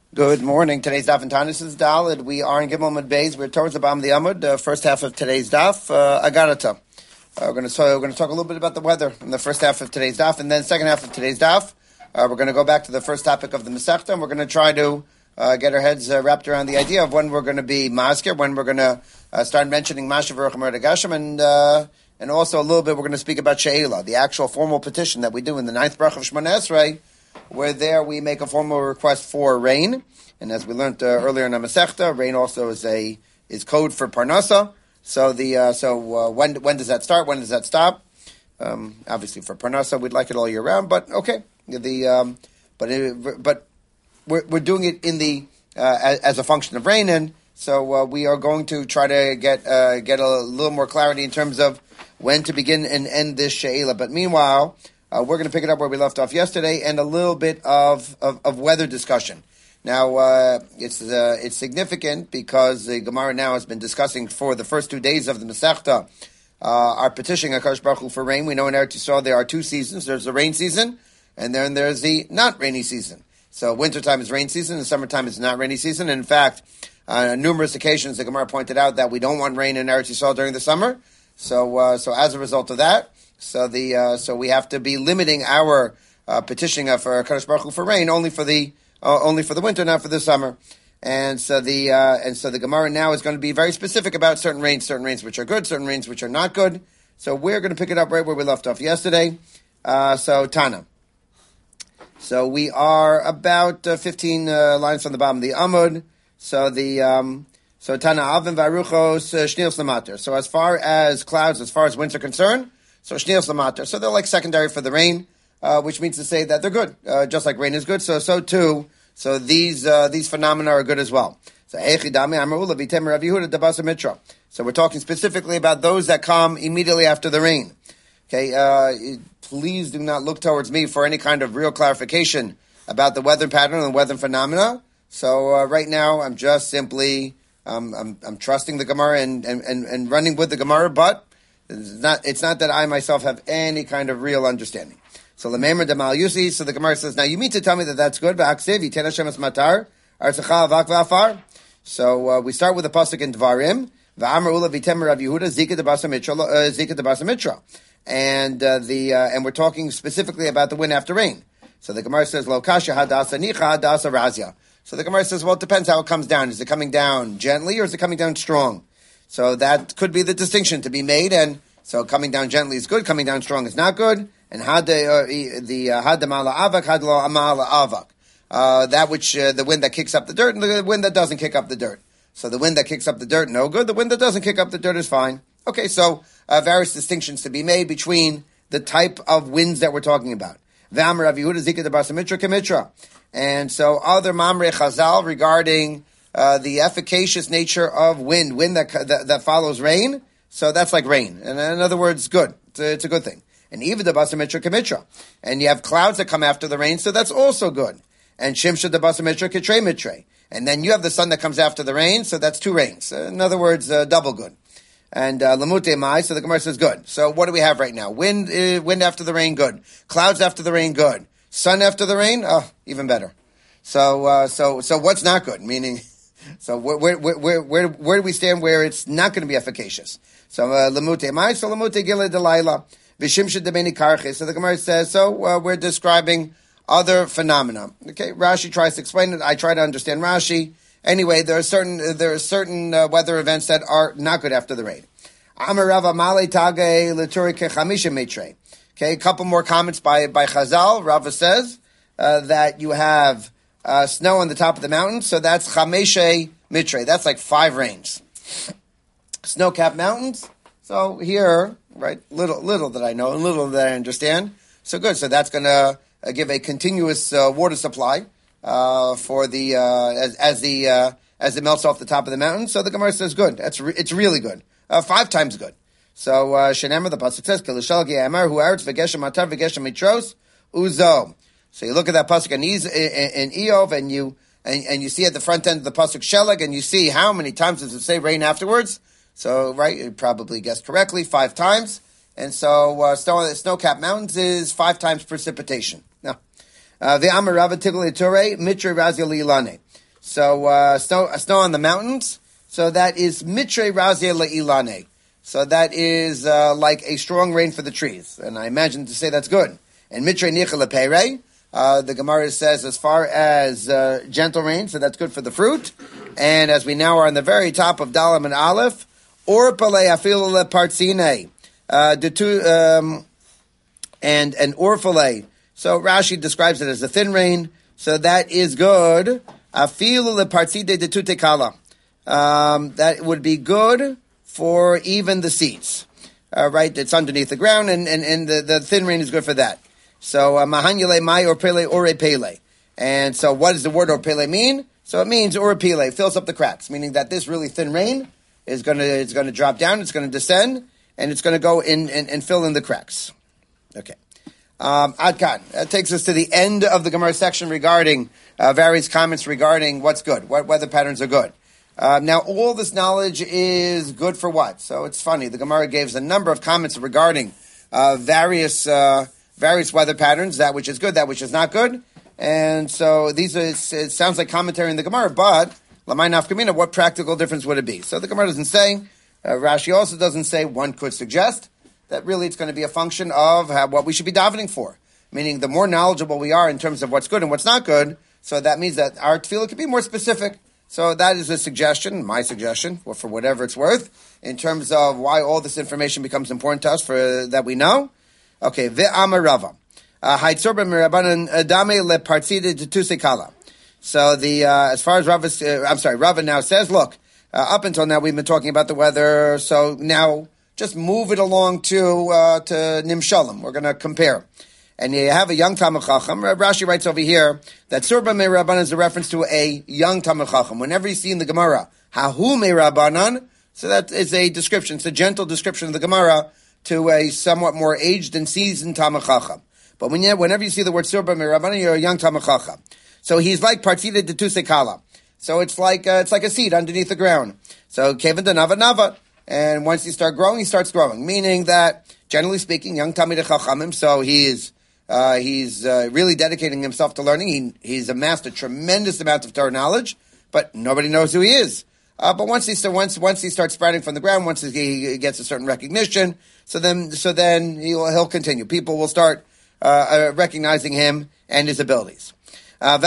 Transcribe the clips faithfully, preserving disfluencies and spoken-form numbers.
Good morning. Today's daf and Tanis is Dalid. We are in Gimel Amud Beis. We're towards the bottom of the Amud. Uh, first half of today's daf, uh, Agarata. Uh, we're going to so we're going to talk a little bit about the weather in the first half of today's daf, and then second half of today's daf, uh, we're going to go back to the first topic of the Masechta, and we're going to try to uh, get our heads uh, wrapped around the idea of when we're going to be masker, when we're going to uh, start mentioning Mashav Rucham Gasham, and uh, and also a little bit we're going to speak about She'ela, the actual formal petition that we do in the ninth brach of Shemona Esrei, where there we make a formal request for rain. And as we learned uh, earlier in the Masechta, rain also is a is code for Parnasa. So the uh, so uh, when when does that start? When does that stop? Um, obviously, for Parnasa, we'd like it all year round. But okay, the um, but it, but we're we're doing it in the uh, as, as a function of rain, and so uh, we are going to try to get uh, get a little more clarity in terms of when to begin and end this She'ela. But meanwhile, uh, we're going to pick it up where we left off yesterday, and a little bit of of, of weather discussion. Now, uh, it's uh, it's significant because the Gemara now has been discussing for the first two days of the Masechta uh, our petitioning HaKadosh Baruch Hu for rain. We know in Eretz Yisrael there are two seasons. There's the rain season, and then there's the not rainy season. So wintertime is rain season, and summertime is not rainy season. And in fact, uh, on numerous occasions, the Gemara pointed out that we don't want rain in Eretz Yisrael during the summer. So uh, so as a result of that, so the uh, so we have to be limiting our uh, petitioning for HaKadosh Baruch Hu for rain only for the Uh, only for the winter, not for the summer, and so the uh, and so the Gemara now is going to be very specific about certain rains, certain rains which are good, certain rains which are not good. So we're going to pick it up right where we left off yesterday. Uh, so Tana. So we are about uh, fifteen uh, lines from the bottom of the Amud. So the um, so Tana Avin Varuchos Shnil Slamater. So as far as clouds, as far as winds are concerned, so Shnil Slamater. So they're like secondary for the rain. Uh, which means to say that they're good, uh, just like rain is good. So, so too, so these uh, these phenomena are good as well. So, so we're talking specifically about those that come immediately after the rain. Okay, uh, please do not look towards me for any kind of real clarification about the weather pattern and the weather phenomena. So, uh, right now, I'm just simply um, I'm I'm trusting the Gemara and, and, and, and running with the Gemara, but it's not it's not that I myself have any kind of real understanding. So Lemeimer Damal Yusi, so the Gemara says, now you mean to tell me that that's good? Matar, So uh, we start with the pasuk in Dvarim. V'amar ula v'temer Rav Yehuda zika de basa mitra, zika de basa mitra, and uh, the uh, and we're talking specifically about the wind after rain. So the Gemara says, lo kasha hadasa nicha hadasa razia. So the Gemara says, well, it depends how it comes down. Is it coming down gently or is it coming down strong? So that could be the distinction to be made. And so coming down gently is good, coming down strong is not good. And had uh, the had the mala avak, had lo amala avak. Uh, that which uh, the wind that kicks up the dirt, and the wind that doesn't kick up the dirt. So the wind that kicks up the dirt, no good. The wind that doesn't kick up the dirt is fine. Okay, so uh, various distinctions to be made between the type of winds that we're talking about. V'amar Rav Yehuda zika de basa mitra kemitra. And so other mamre chazal regarding uh, the efficacious nature of wind, wind that, that that follows rain. So that's like rain, and in other words, good. It's a, it's a good thing. And even the basa mitra kemitra. And you have clouds that come after the rain, so that's also good. And shimsha the basa mitra kitre mitre. And then you have the sun that comes after the rain, so that's two rains. In other words, uh, double good. And lamute mai, so the Gemara says good. So what do we have right now? Wind, uh, wind after the rain, good. Clouds after the rain, good. Sun after the rain, oh, even better. So, uh, so, so what's not good? Meaning, so where, where, where, where, where do we stand where it's not going to be efficacious? So lamute mai, so lamute gila delayla. So the Gemara says, so uh, we're describing other phenomena. Okay, Rashi tries to explain it. I try to understand Rashi. Anyway, there are certain uh, there are certain uh, weather events that are not good after the rain. Okay, a couple more comments by, by Chazal. Rava says uh, that you have uh, snow on the top of the mountain, so that's chameshe mitre. That's like five rains. Snow-capped mountains. So here, right, little little that I know and little that I understand. So good. So that's going to uh, give a continuous uh, water supply uh, for the uh, as, as the uh, as it melts off the top of the mountain. So the Gemara says good. That's re- it's really good. Uh, five times good. So Shenemar the pasuk says Kalishal Amar Hu Aretz V'Geshem Matar V'Geshem Mitros Uzo. So you look at that pasuk in, in, in Eov and you and, and you see at the front end of the pasuk Shelag and you see how many times does it say rain afterwards. So, right, you probably guessed correctly, five times. And so, uh, snow, snow-capped mountains is five times precipitation. Now, the Amar Rava Tigli Ture, Mitra Razia Lilane. So uh, snow, uh, snow on the mountains. So that is mitre razia le'ilane. So that is uh, like a strong rain for the trees. And I imagine to say that's good. And mitre nicha lepere, uh the Gemara says as far as uh, gentle rain, so that's good for the fruit. And as we now are on the very top of Dalam and Aleph, or pale afilu lepartzine, uh, the two, um, and an orphale. So Rashi describes it as a thin rain. So that is good. Afilu lepartzide de tutekala. Um, that would be good for even the seeds, uh, right? It's underneath the ground, and, and, and the, the thin rain is good for that. So, mahanyele mai or pele ore pele. And so what does the word or pele mean? So it means or pele, fills up the cracks, meaning that this really thin rain is going to it's going to drop down, it's going to descend, and it's going to go in and, and fill in the cracks. Okay. Um, Adkan. That takes us to the end of the Gemara section regarding uh, various comments regarding what's good, what weather patterns are good. Uh, now, all this knowledge is good for what? So it's funny. The Gemara gives a number of comments regarding uh, various uh, various weather patterns, that which is good, that which is not good. And so these are, it sounds like commentary in the Gemara, but Lamai Nafkamina, what practical difference would it be? So the Gemara doesn't say, uh, Rashi also doesn't say, one could suggest that really it's going to be a function of how, what we should be davening for. Meaning the more knowledgeable we are in terms of what's good and what's not good, so that means that our tefillah could be more specific. So that is a suggestion, my suggestion, or for whatever it's worth, in terms of why all this information becomes important to us for uh, that we know. Okay, ve'amar Rava. Haitzor b'mirabanan adame lepartzide tusekala. So the uh, as far as Rava, uh, I'm sorry, Rava now says, look, uh, up until now we've been talking about the weather, so now just move it along to uh, to Nimshalim. We're going to compare. And you have a young Talmid Chacham. Rashi writes over here that Surba Me Rabbanan is a reference to a young Talmid Chacham. Whenever you see in the Gemara, Hahu Me Rabbanan, so that is a description, it's a gentle description of the Gemara to a somewhat more aged and seasoned Talmid Chacham. But when you, whenever you see the word Surba Me Rabbanan, you're a young Talmid Chacham. So he's like Partida de Tusekala. So it's like uh, it's like a seed underneath the ground. So Kevin de Nava Nava. And once you start growing, he starts growing. Meaning that, generally speaking, young Talmid Chachamim, so he is Uh, he's uh, really dedicating himself to learning. He, he's amassed a tremendous amount of Torah knowledge, but nobody knows who he is. Uh, but once he so once once he starts sprouting from the ground, once he gets a certain recognition, so then so then he'll he'll continue. People will start uh, uh, recognizing him and his abilities. Uh,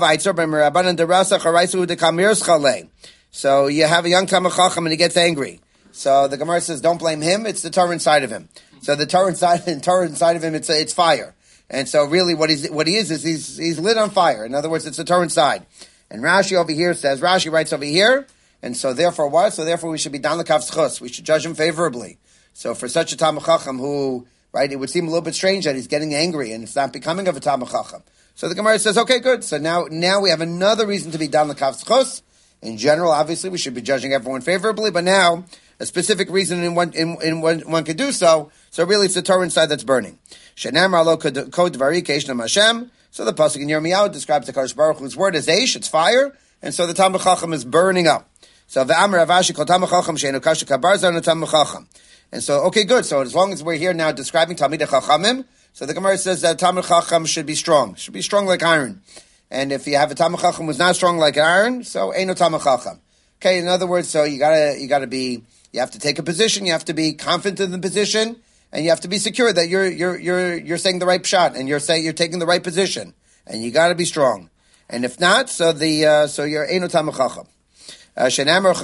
so you have a young Talmid Chacham and he gets angry. So the Gemara says, don't blame him; it's the Torah inside of him. So the Torah inside, Torah inside of him, it's it's fire. And so really what he's, what he is, is he's, he's lit on fire. In other words, it's the Torah inside. And Rashi over here says, Rashi writes over here, and so therefore what? So therefore we should be dan l'kav zchus. We should judge him favorably. So for such a Talmid Chacham who, right, it would seem a little bit strange that he's getting angry and it's not becoming of a Talmid Chacham. So the Gemara says, okay, good. So now, now we have another reason to be dan l'kav zchus. In general, obviously, we should be judging everyone favorably, but now, a specific reason in one, in, in one, one could do so. So really, it's the Torah inside that's burning. Shenamar lo kod dvari keishnam Hashem. So the pasuk in Yirmiyahu describes the Kadosh Baruch Hu's word as eish, it's fire, and so the Talmid Chacham is burning up. So ve'amar Ravashi kol Talmid Chacham she'enu kasha kabarza no Talmid Chacham. And so, okay, good. So as long as we're here now describing Talmidei Chachamim, so the Gemara says that Talmid Chacham should be strong, should be strong like iron. And if you have a Talmid Chacham who's not strong like iron, so ain't no Talmid Chacham. Okay, in other words, so you gotta you gotta be. You have to take a position. You have to be confident in the position, and you have to be secure that you're you're you're you're saying the right shot and you're saying you're taking the right position, and you got to be strong. And if not, so the uh, so you're Eino Talmid Chacham. Shenamar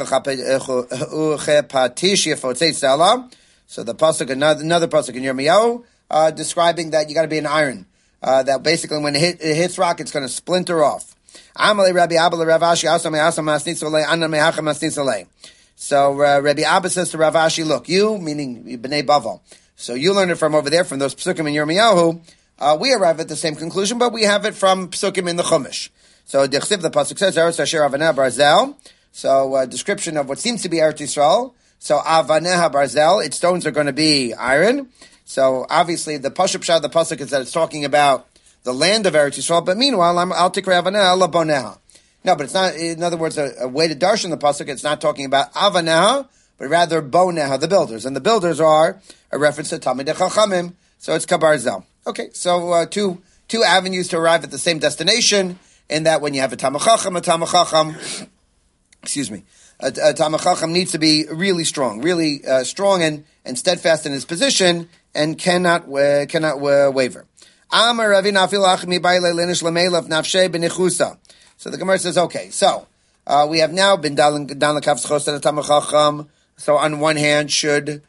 chepatish yefotzei tzala. So the pasuk, another, another pasuk in Yirmiyahu, uh, describing that you got to be an iron. Uh, that basically when it, hit, it hits rock, it's going to splinter off. Amalei Rabbi Abba Ravashi asam asam masnitzolei anam mehacham masnitzolei. So uh, Rabbi Abba says to Ravashi, look, you, meaning Bnei Bavel, so you learn it from over there, from those Psukim in Yirmiyahu, uh, we arrive at the same conclusion, but we have it from Psukim in the Chumash. So Dechsiv, the Pasuk says, Eretz Asher Avaneh Barzel, so a uh, description of what seems to be Eretz Yisrael, so Avaneh Barzel, its stones are going to be iron. So obviously the Pashup Shah, the Pasuk is that it's talking about the land of Eretz Yisrael, but meanwhile, I'm Al Tikra Avaneh Laboneha. No, but it's not, in other words, a, a way to darshan the pasuk, it's not talking about Avaneha, but rather Boneha, the builders. And the builders are a reference to Talmidei Chachamim, so it's Kabarzel. Okay, so uh, two two avenues to arrive at the same destination, in that when you have a Talmid Chacham, a Talmid Chacham, excuse me, a, a Talmid Chacham needs to be really strong, really uh, strong and, and steadfast in his position, and cannot uh, cannot uh, waver. Amar Ravi Nafil Achmi Baile Linish Lamelav Nafshe Benichusa. So the Gemara says, okay, so uh, we have now been down the Kaf Schos at Talmid Chacham. So on one hand, should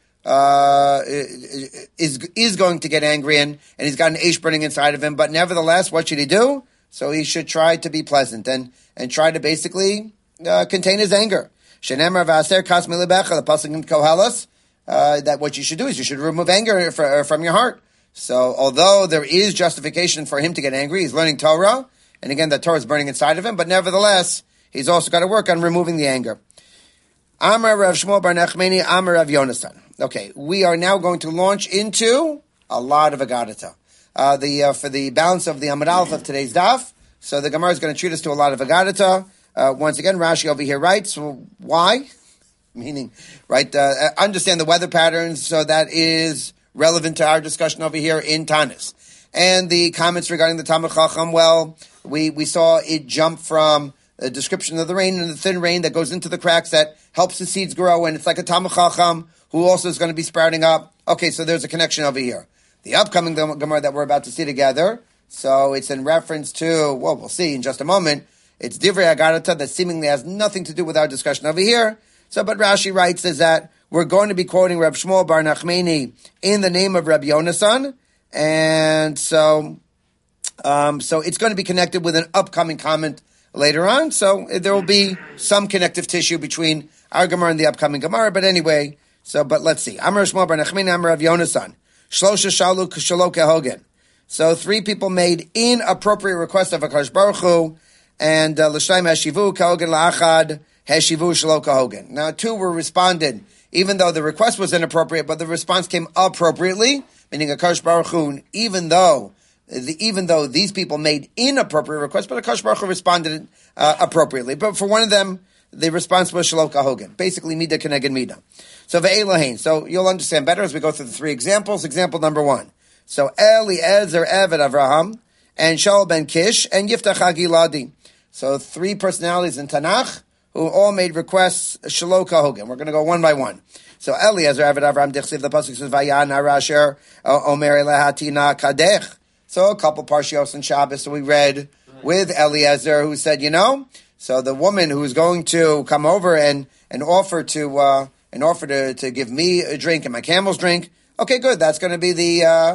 uh, is is going to get angry and, and he's got an ash burning inside of him, but nevertheless, what should he do? So he should try to be pleasant and and try to basically uh, contain his anger. Shenemar Vaser Kas Milibecha, the pasuk in Koheles, uh, that what you should do is you should remove anger for, from your heart. So although there is justification for him to get angry, he's learning Torah, and again, the Torah is burning inside of him, but nevertheless, he's also got to work on removing the anger. Amar Rav Shmuel Bar Nachmani, Amar Rav Yonasan. Okay, we are now going to launch into a lot of Agadata. Uh, the uh, for the balance of the Amud Aleph of today's daf, so the Gemara is going to treat us to a lot of Agadata. Uh, once again, Rashi over here writes, well, why? Meaning, right, uh, understand the weather patterns, so that is relevant to our discussion over here in Tanis. And the comments regarding the Talmid Chacham, well, we, we saw it jump from a description of the rain and the thin rain that goes into the cracks that helps the seeds grow, and it's like a Talmid Chacham who also is going to be sprouting up. Okay, so there's a connection over here. The upcoming Gemara that we're about to see together, so it's in reference to, well, we'll see in just a moment, it's Divrei Agadata that seemingly has nothing to do with our discussion over here. So, but Rashi writes is that we're going to be quoting Reb Shmuel Bar Nachmani in the name of Reb Yonasan, and so, um, so it's going to be connected with an upcoming comment later on. So there will be some connective tissue between our Gemara and the upcoming Gemara. But anyway, so but let's see. Amar Shmuel Bar Nachmani, Amar Reb Yonasan, Shlosha Shalu Shelo Kehogen. So three people made inappropriate requests of Hakadosh Baruch Hu, and L'shleim Hashivu Kehogen La'achad Hashivu Shelo Kehogen. Now two were responded, even though the request was inappropriate, but the response came appropriately, meaning Hakadosh Baruch Hu, even though the, even though these people made inappropriate requests, but Hakadosh Baruch Hu responded uh, appropriately. But for one of them, the response was Shelo Kehogen, basically Mida Keneged Mida. So Ve'elahin. So you'll understand better as we go through the three examples. Example number one. So Eliezer Eved Avraham, and Shaul ben Kish, and Yiftach HaGiladi. So three personalities in Tanakh who all made requests Shelo Kehogen. We're going to go one by one. So Eliezer Eved Avraham Dichsiv, the pasuk says Vayan Arasher Omer Lehatina Kadech. So a couple parshios in Shabbos we read with Eliezer, who said, you know, so the woman who's going to come over and and offer to uh, and offer to to give me a drink and my camel's drink. Okay, good. That's going to be the. Uh,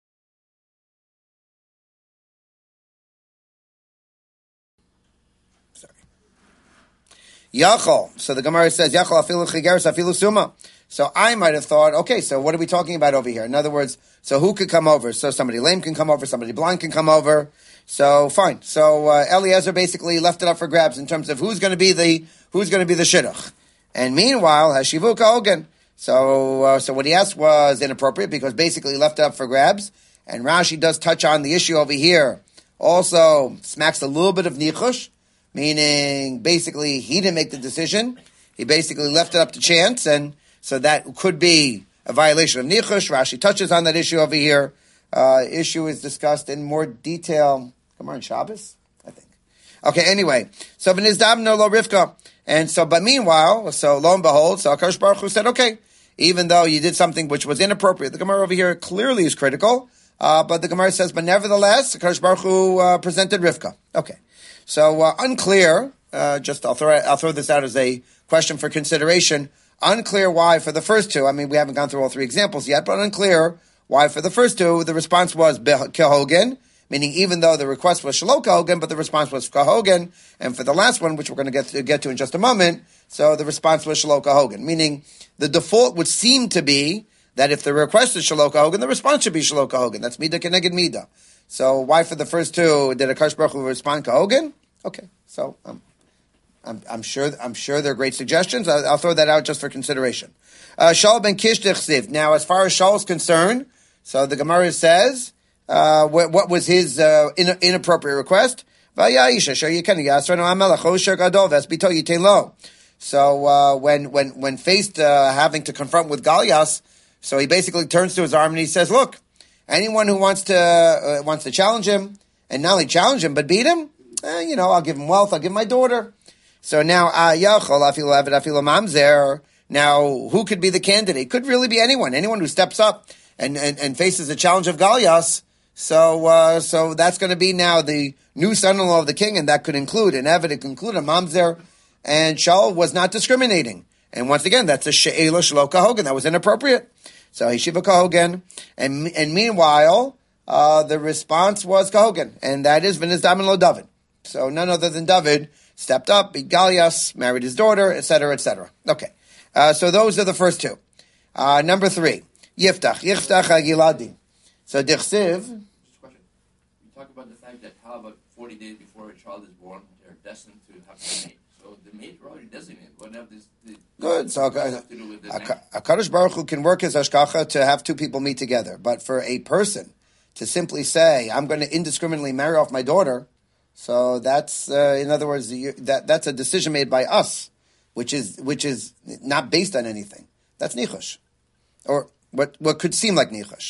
Yachol. So the Gemara says, Yachol afilu chigeres afilu suma. So I might have thought, okay, so what are we talking about over here? In other words, so who could come over? So somebody lame can come over, somebody blind can come over. So fine. So uh, Eliezer basically left it up for grabs in terms of who's going to be the who's going to be the shidduch. And meanwhile, Hashivu Kehogen. So uh, so what he asked was inappropriate because basically he left it up for grabs. And Rashi does touch on the issue over here. Also smacks a little bit of nichush, meaning basically he didn't make the decision. He basically left it up to chance, and so that could be a violation of nichush. Rashi touches on that issue over here. Uh, issue is discussed in more detail. Come on, Shabbos, I think. Okay, anyway, so v'nizdam no lo Rivka, and so but meanwhile, so lo and behold, so Hakadosh Baruch Hu said, okay, even though you did something which was inappropriate, the Gemara over here clearly is critical. Uh, but the Gemara says, but nevertheless, Hakadosh Baruch Hu uh, presented Rivka. Okay. So uh, unclear. Uh, just I'll throw I'll throw this out as a question for consideration. Unclear why for the first two. I mean, we haven't gone through all three examples yet, but unclear why for the first two the response was Kehogen, meaning even though the request was Shelo Kehogen, but the response was Kehogen. And for the last one, which we're going to get to, get to in just a moment, so the response was Shelo Kehogen, meaning the default would seem to be that if the request is Shelo Kehogen, the response should be Shelo Kehogen. That's Mida Keneged Mida. So why for the first two did Hakadosh Baruch Hu respond Kehogen? Okay, so um, I'm, I'm sure I'm sure they're great suggestions. I'll, I'll throw that out just for consideration. Uh, Shaul ben Kish Dichsiv. Now, as far as Shaul is concerned, so the Gemara says uh, what, what was his uh, in, inappropriate request? So uh, when when when faced uh, having to confront with Goliath, so he basically turns to his arm and he says, "Look, anyone who wants to uh, wants to challenge him, and not only challenge him but beat him, eh, you know, I'll give him wealth, I'll give him my daughter. So now, now, who could be the candidate? Could really be anyone, anyone who steps up and, and, and faces the challenge of Galias. So, uh, so that's going to be now the new son-in-law of the king, and that could include an Eved, it could include a Mamzer, and Shaul was not discriminating. And once again, that's a She'ela Shelo Kahogan, that was inappropriate. So, Yeshiva Kahogan, and, and meanwhile, uh, the response was Kahogan, and that is V'nizdamin lo David. So, none other than David stepped up, beat Galias, married his daughter, et cetera, et cetera. Okay. Uh, so those are the first two. Uh, number three, Yiftach, Yiftach HaGiladi. So Dichsiv. Just a question. You talk about the fact that how about forty days before a child is born, they're destined to have a mate. So the mate are already designated. What have this? The, Good. So uh, a Kadosh Baruch Hu can work as Hashgacha to have two people meet together, but for a person to simply say, "I'm going to indiscriminately marry off my daughter," so that's, uh, in other words, that that's a decision made by us. Which is which is not based on anything. That's nichush, or what what could seem like nichush.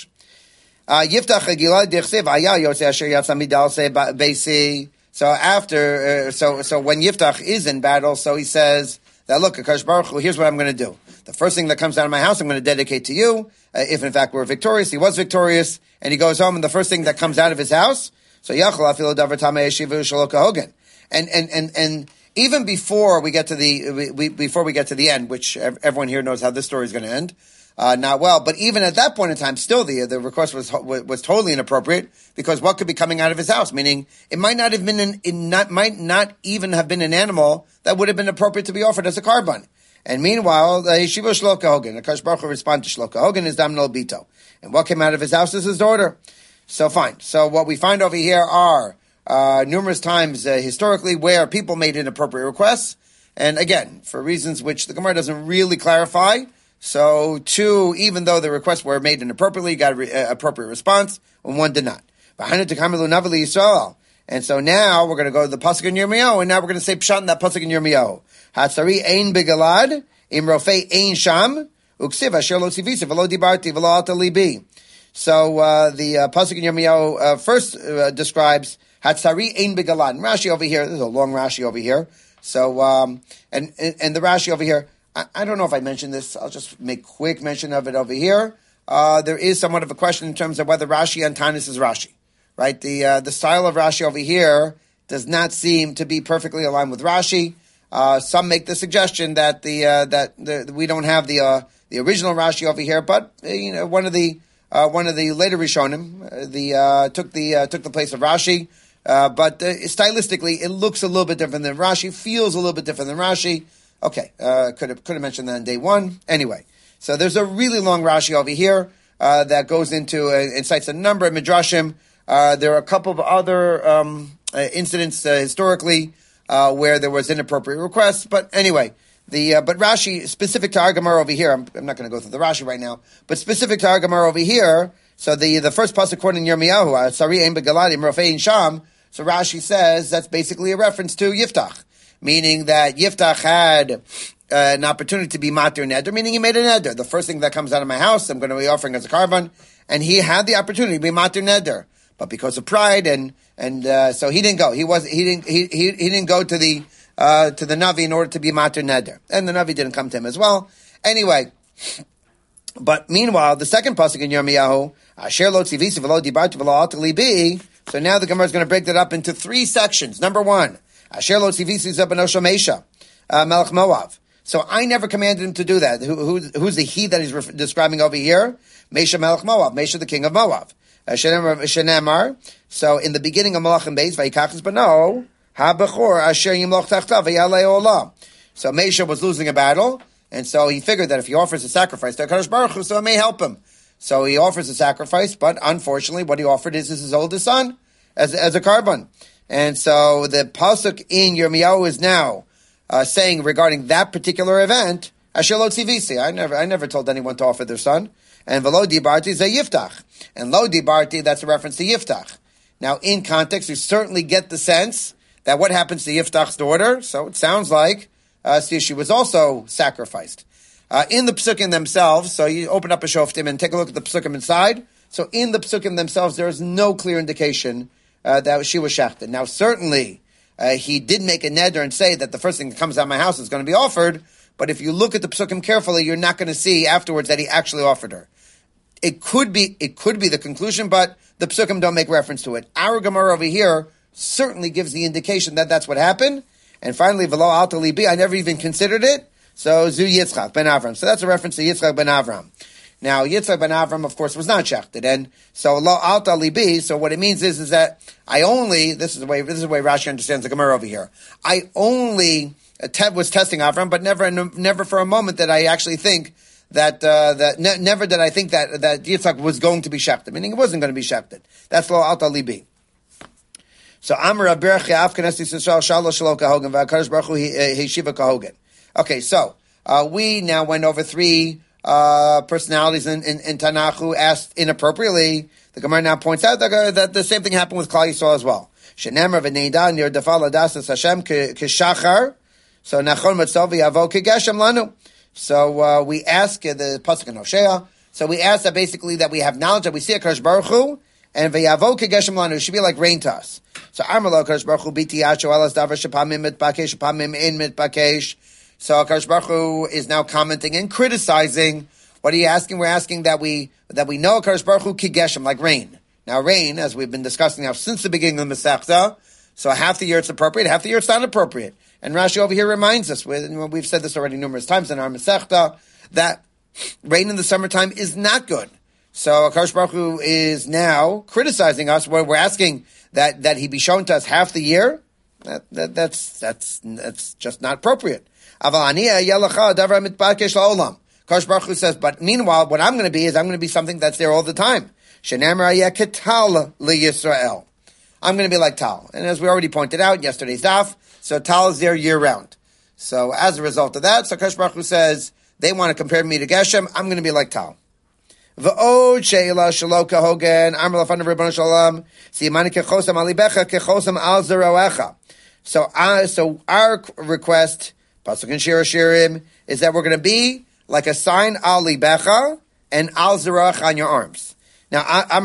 Yiftach Hagilad Dichsev Aya Yosei Asher Yatsa Midal Se Beisi. So after, uh, so so when Yiftach is in battle, so he says that look, Akash Baruch Hu, here's what I'm going to do. The first thing that comes out of my house, I'm going to dedicate to you. Uh, if in fact we're victorious, he was victorious, and he goes home, and the first thing that comes out of his house, so Yachal Afilo Davar Tamei Yeshiva Shelo Kahogan, and and and and. Even before we get to the we, we, before we get to the end, which everyone here knows how this story is going to end, uh, not well. But even at that point in time, still the the request was was totally inappropriate because what could be coming out of his house? Meaning, it might not have been an, it not might not even have been an animal that would have been appropriate to be offered as a carbon. And meanwhile, the Yeshiva Shelo Kahogan, Akash Baruch Hu responded to Shelo Kahogan is Damnol Bito, and what came out of his house is his daughter. So fine. So what we find over here are. Uh, numerous times uh, historically where people made inappropriate requests. And again, for reasons which the Gemara doesn't really clarify. So two, even though the requests were made inappropriately, got an re- uh, appropriate response, when one did not. And so now we're going to go to the Pasuk in Yirmiyahu, and now we're going to say Pshat in that Pasuk in Yirmiyahu. Hatzari ein begalad, im rofei ein sham, uksiv asher lo tzivisi, v'lo dibarti, v'lo alta libi. So uh, the uh, Pasuk in Yirmiyahu uh, first uh, describes Hatzari ein begalad. And Rashi over here, there's a long Rashi over here. So, um, and, and, and the Rashi over here, I, I don't know if I mentioned this. I'll just make quick mention of it over here. Uh, there is somewhat of a question in terms of whether Rashi and Tanis is Rashi, right? The, uh, the style of Rashi over here does not seem to be perfectly aligned with Rashi. Uh, some make the suggestion that the, uh, that the, we don't have the, uh, the original Rashi over here, but, uh, you know, one of the, uh, one of the later Rishonim, uh, the, uh, took the, uh, took the place of Rashi. Uh, but uh, stylistically, it looks a little bit different than Rashi, feels a little bit different than Rashi. Okay, uh, could have could have mentioned that on day one. Anyway, so there's a really long Rashi over here uh, that goes into uh, and cites a number of midrashim. Uh, there are a couple of other um, uh, incidents uh, historically uh, where there was inappropriate requests. But anyway, the uh, but Rashi specific to our Gemara over here. I'm, I'm not going to go through the Rashi right now, but specific to our Gemara over here. So the the first pasuk quoted in Yirmiyahu, Sari ein begaladim rofein sham. So Rashi says that's basically a reference to Yiftach, meaning that Yiftach had uh, an opportunity to be matir neder, meaning he made a neder. The first thing that comes out of my house, I'm going to be offering as a carbon, and he had the opportunity to be matir neder, but because of pride and and uh, so he didn't go. He was he didn't he he, he didn't go to the uh, to the Navi in order to be matir neder, and the Navi didn't come to him as well. Anyway. But meanwhile, the second pasuk in Yirmiyahu, Asher lo tzivisi v'lo dibarti v'lo alta libi. So now the Gemara is going to break that up into three sections. Number one, Asher lo tzivisi zebanoshel Mesha, Melech Moav. So I never commanded him to do that. Who, who, who's the he that he's re- describing over here? Mesha Melech Moav, Mesha the king of Moav. Shenemar. So in the beginning of Malachim Beis, Vayikachas bano ha-bechor asher yimloch tachtav v'yalei olam. So Mesha was losing a battle. And so he figured that if he offers a sacrifice to HaKadosh Baruch Hu, so it may help him. So he offers a sacrifice, but unfortunately what he offered is, is his oldest son as, as a carbon. And so the pasuk in Yirmiyahu is now uh, saying regarding that particular event, Asher lo tzivisi. I never, I never told anyone to offer their son. And v'lo dibarti ze Yiftach. And lo dibarti, that's a reference to Yiftach. Now in context, you certainly get the sense that what happens to Yiftach's daughter, so it sounds like Uh, see, she was also sacrificed. Uh, in the psukim themselves, so you open up a shoftim and take a look at the psukim inside. So in the psukim themselves, there is no clear indication uh, that she was shechted. Now, certainly, uh, he did make a neder and say that the first thing that comes out of my house is going to be offered. But if you look at the psukim carefully, you're not going to see afterwards that he actually offered her. It could be, it could be the conclusion, but the psukim don't make reference to it. Our Gemara over here certainly gives the indication that that's what happened. And finally, v'lo alta libi, I never even considered it. So zu Yitzchak ben Avram. So that's a reference to Yitzchak ben Avram. Now, Yitzchak ben Avram, of course, was not shechted, and so lo alta libi. So what it means is, is that I only. This is the way. This is the way Rashi understands the Gemara over here. I only uh, te- was testing Avram, but never, never for a moment did I actually think that uh, that ne- never did I think that that Yitzchak was going to be shechted, meaning it wasn't going to be shechted. That's lo alta libi. So Amar Abirach Yav Knesset Yisrael Shalosh Shelo Kahogan VaKadosh Baruch Hu Heshiva Kahogan. Okay, so uh, we now went over three. Uh, personalities in, in, in Tanakh who asked inappropriately. The Gemara now points out that, uh, that the same thing happened with Klal Yisrael as well. Shenemar v'neida nir dafal adasas Hashem k'shachar. So nachon matzov v'yavo k'geshem lanu. So uh, we ask uh, the pasuk in Hosea. So we ask that basically that we have knowledge that we see a Kadosh Baruch Hu and v'yavo k'geshem lanu. It should be like rain to us. So Amar Kadosh Baruch Hu biti yacho elas davar shapamim mitbakesh shapamim in mitbakesh. So HaKadosh Baruch Hu is now commenting and criticizing. What are you asking? We're asking that we that we know HaKadosh Baruch Hu kigeshem, like rain. Now rain, as we've been discussing now since the beginning of the Masechta, so half the year it's appropriate, half the year it's not appropriate. And Rashi over here reminds us, we've said this already numerous times in our Masechta, that rain in the summertime is not good. So HaKadosh Baruch Hu is now criticizing us, where we're asking that, that he be shown to us half the year. That, that, that's, that's, that's just not appropriate. Kadosh Baruch Hu says, but meanwhile, what I'm going to be is I'm going to be something that's there all the time. I'm going to be like Tal. And as we already pointed out, yesterday's daf, so Tal is there year round. So as a result of that, so Kadosh Baruch Hu says, they want to compare me to Geshem, I'm going to be like Tal. V'od sheila shelo kahogen, amar lafanav Ribono Shel Olam, siyamani kechosam alibecha, kechosam al zeroecha. So, uh, so our request, Pasuk in Shir Shirim, is that we're going to be like a sign al libecha and al zerach on your arms. Now,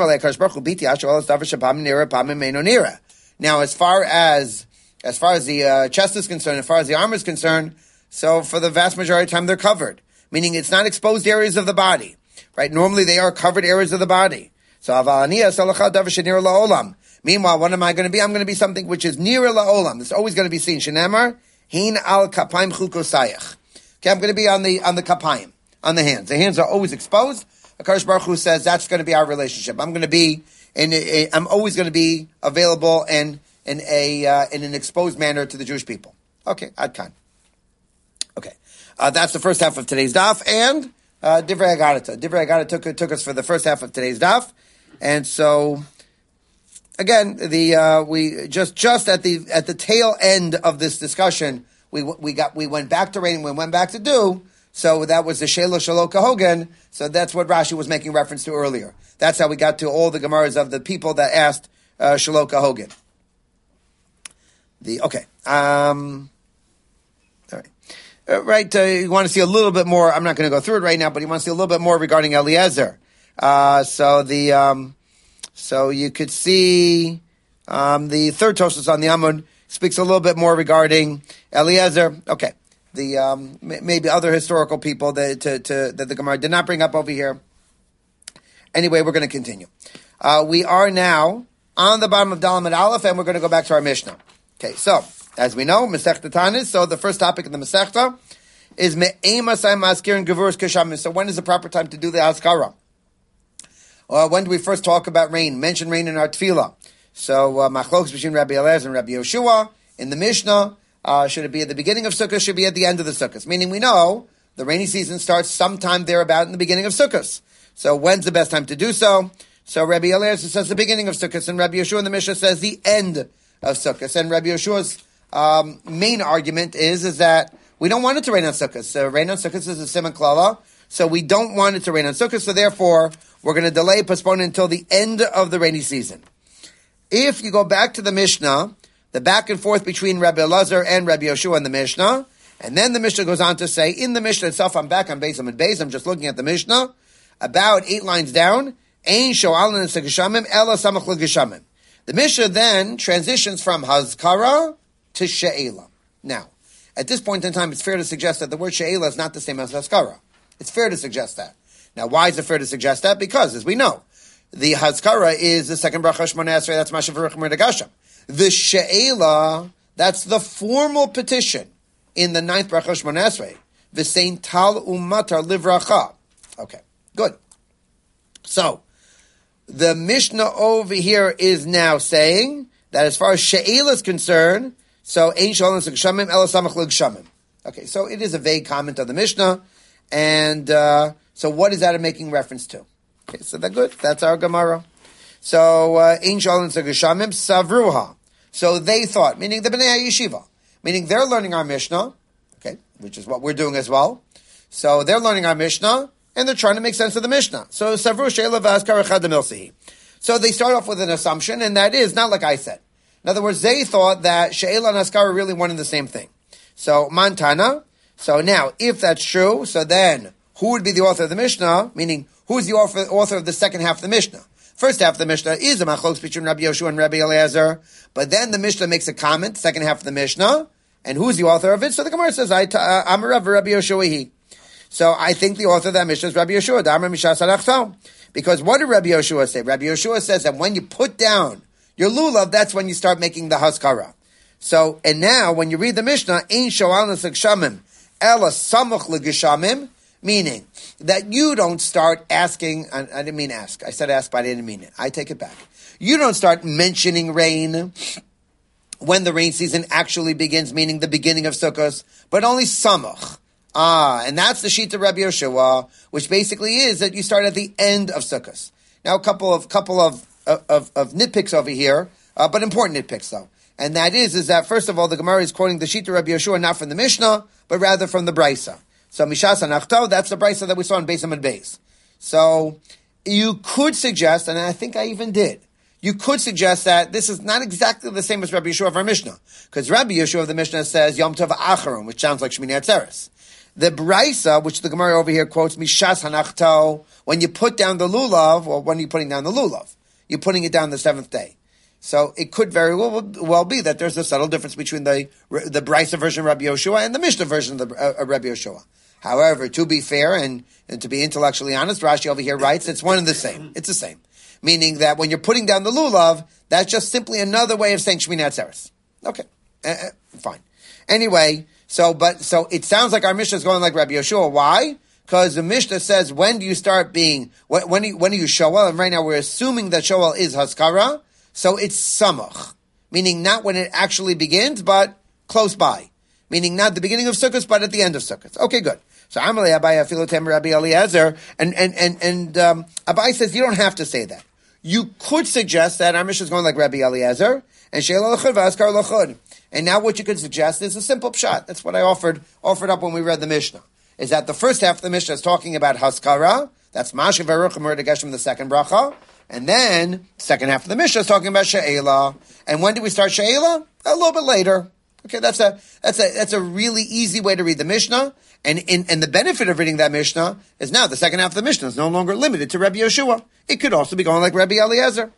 now, as far as as far as the uh, chest is concerned, as far as the arm is concerned, so for the vast majority of the time they're covered, meaning it's not exposed areas of the body, right? Normally they are covered areas of the body. So, meanwhile, what am I going to be? I'm going to be something which is near la'olam. It's always going to be seen. Shenemar. Hin al kapayim chukosayach. Okay, I'm going to be on the on the kapayim, on the hands. The hands are always exposed. HaKadosh Baruch Hu says that's going to be our relationship. I'm going to be in. A, a, I'm always going to be available and in a uh, in an exposed manner to the Jewish people. Okay, ad kan. Okay, uh, that's the first half of today's daf, and uh, Divrei Agadata. Divrei Agadata took took us for the first half of today's daf, and so. Again, the uh, we just just at the at the tail end of this discussion, we we got we went back to rain, we went back to dew. So that was the Shelo Shelo Kahogan. So that's what Rashi was making reference to earlier. That's how we got to all the Gemaras of the people that asked uh, Shelo Kahogan. The okay, um, all right, uh, right. Uh, you want to see a little bit more? I'm not going to go through it right now, but you want to see a little bit more regarding Eliezer. Uh, so the. Um, So you could see um, the third Tosfos on the Amud speaks a little bit more regarding Eliezer. Okay, the um, maybe other historical people that to, to, that the Gemara did not bring up over here. Anyway, we're going to continue. Uh, we are now on the bottom of Dalam Aleph, and we're going to go back to our Mishnah. Okay, so as we know, Masechta Tanis. So the first topic in the Masechta is Me'emasai Maskir and Gevurus Keshamim. So when is the proper time to do the Haskara? Uh, when do we first talk about rain? Mention rain in our tefillah. So, uh, machlokes between Rabbi Eliezer and Rabbi Yoshua in the Mishnah. Uh, should it be at the beginning of Sukkot? Should it be at the end of the Sukkot? Meaning we know the rainy season starts sometime thereabout in the beginning of Sukkot. So when's the best time to do so? So Rabbi Eliezer says the beginning of Sukkot, and Rabbi Yoshua in the Mishnah says the end of Sukkot. And Rabbi Yoshua's um, main argument is, is that we don't want it to rain on Sukkot. So rain on Sukkot is a siman klala. So we don't want it to rain on Sukkot. So therefore, we're going to delay, postpone it until the end of the rainy season. If you go back to the Mishnah, the back and forth between Rabbi Elazar and Rabbi Yoshua in the Mishnah, and then the Mishnah goes on to say, in the Mishnah itself, I'm back on Beis Amud Beis, I'm just looking at the Mishnah, about eight lines down, Ein sho'alin es geshamim, ela samach l'geshamim. The Mishnah then transitions from Hazkara to she'ela. Now, at this point in time, it's fair to suggest that the word she'ela is not the same as haskara. It's fair to suggest that. Now, why is it fair to suggest that? Because, as we know, the haskara is the second bracha Shmoneh Esrei, that's Mashav Baruch Mir Dagasham. The she'ela, that's the formal petition in the ninth bracha Shmoneh Esrei. V'sein tal umatar livracha. Okay, good. So, the Mishnah over here is now saying that as far as she'ela is concerned, so ein shalom l'gshamim ela samach l'gshamim. Okay, so it is a vague comment of the Mishnah, and uh, so what is that making reference to? Okay, so that's good. That's our Gemara. So ein shalom l'gshamim savruha. So they thought, meaning the Bnei Yeshiva, meaning they're learning our Mishnah, okay, which is what we're doing as well. So they're learning our Mishnah, and they're trying to make sense of the Mishnah. So savru she'ela v'haskara chad milsihi. So they start off with an assumption, and that is not like I said. In other words, they thought that she'ela and haskara are really one and the same thing. So Montana. So now, if that's true, so then who would be the author of the Mishnah? Meaning, who is the author, author of the second half of the Mishnah? First half of the Mishnah is a machlokes between Rabbi Yoshua and Rabbi Eliezer, but then the Mishnah makes a comment, second half of the Mishnah, and who's the author of it? So the Gemara says, I, uh, I'm a Rabbi, Rabbi Yoshua he. So I think the author of that Mishnah is Rabbi Yoshua, Damar Mishas Arachto. Because what did Rabbi Yoshua say? Rabbi Yoshua says that when you put down your lulav, that's when you start making the haskara. So, and now when you read the Mishnah, Ein sho'alnas l'gshamim, ela samuch l'geshamim, meaning that you don't start asking, I, I didn't mean ask, I said ask, but I didn't mean it. I take it back. You don't start mentioning rain when the rain season actually begins, meaning the beginning of Sukkot, but only samuch. Ah, and that's the sheet of Rabbi Yoshua, which basically is that you start at the end of Sukkot. Now, a couple of couple of of, of nitpicks over here, uh, but important nitpicks though, and that is is that first of all, the Gemara is quoting the sheet of Rabbi Yoshua not from the Mishnah, but rather from the Brisa. So Mishas Anachto, that's the Brisa that we saw in Beis Amud Beis. So you could suggest, and I think I even did, you could suggest that this is not exactly the same as Rabbi Yeshua of our Mishnah, because Rabbi Yeshua of the Mishnah says Yom Tov Acharon, which sounds like Shmini Atzeres. The Brisa, which the Gemara over here quotes, Mishas Hanachto, when you put down the lulav, or when you're putting down the lulav, you're putting it down the seventh day. So it could very well, well be that there's a subtle difference between the the Brisa version of Rabbi Yoshua and the Mishnah version of the, uh, Rabbi Yoshua. However, to be fair and, and to be intellectually honest, Rashi over here writes it's one and the same. It's the same. Meaning that when you're putting down the lulav, that's just simply another way of saying Shmini Atzeres. Okay, uh, uh, fine. Anyway, so but so it sounds like our Mishnah is going like Rabbi Yoshua. Why? Because the Mishnah says, when do you start being, when, when, do you, when do you Shoel? And right now we're assuming that Shoel is Haskara, so it's Samach. Meaning not when it actually begins, but close by. Meaning not the beginning of Sukkot, but at the end of Sukkot. Okay, good. So Amalei Abai Afilotem Rabbi Eliezer, and, and, and, and um, Abai says you don't have to say that. You could suggest that our Mishnah is going like Rabbi Eliezer, and She'ela L'chud V'Haskar L'chud. And now what you could suggest is a simple pshat. That's what I offered offered up when we read the Mishnah. Is that the first half of the Mishnah is talking about Haskara. That's Mashiv Baruch Mir Dagasham, the second bracha. And then, second half of the Mishnah is talking about She'ela. And when do we start She'ela? A little bit later. Okay, that's a that's a that's a really easy way to read the Mishnah. And in, and the benefit of reading that Mishnah is now the second half of the Mishnah is no longer limited to Rabbi Yoshua. It could also be going like Rabbi Eliezer.